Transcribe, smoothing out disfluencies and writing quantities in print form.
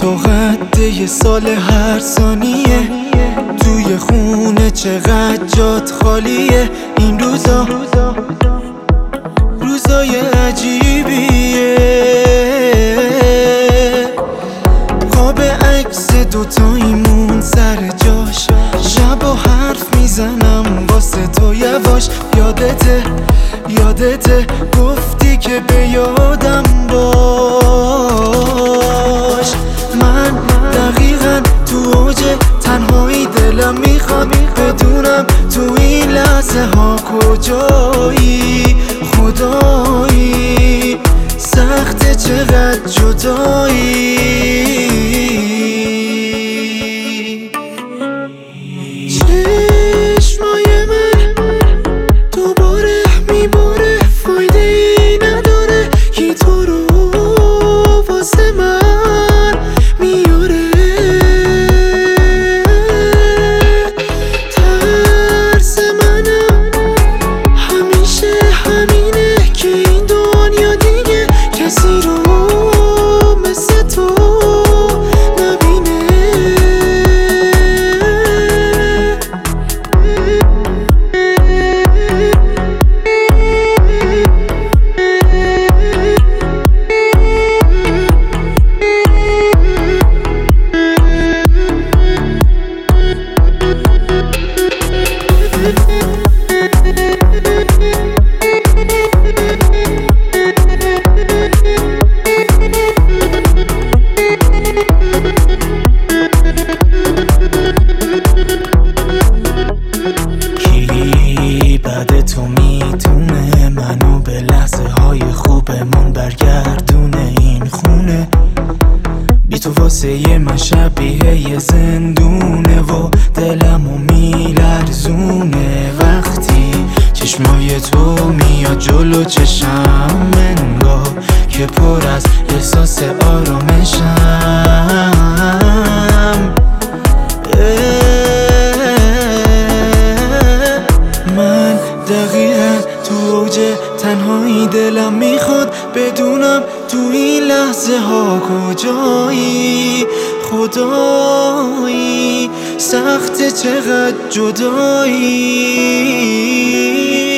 تو قد یه سال هر ثانیه توی خونه چقدر جات خالیه. این روزای عجیبیه. قاب عکس دوتاییمون سر جاش، شبا حرف میزنم واسه تو یواش. یادته گفتی که به یادم باش. من دقیقاً تو اوج تنهایی دلم میخواد بدونم تو این لحظه ها کجایی. خدایی سخته چقدر جدایی. چشمای من دوباره میباره، فایده ای نداره کی تو رو واسه من میاره. ترس منم همیشه همینه که این دنیا دیگه کسی رو مثل تو نبینه. کی بعد تو میتونه منو به لحظه های خوبمون برگردونه. این خونه بی تو واسه من شبیه یه زندونه و دلمو میلرزونه. وقتی چشمای تو میاد جلو چشم، انگار که پر از احساس آرامشم. من دقیقاً تو اوج تنهایی دلم میخواد بدونم تو این لحظه ها کجایی. خدایی سخته چقدر جدایی.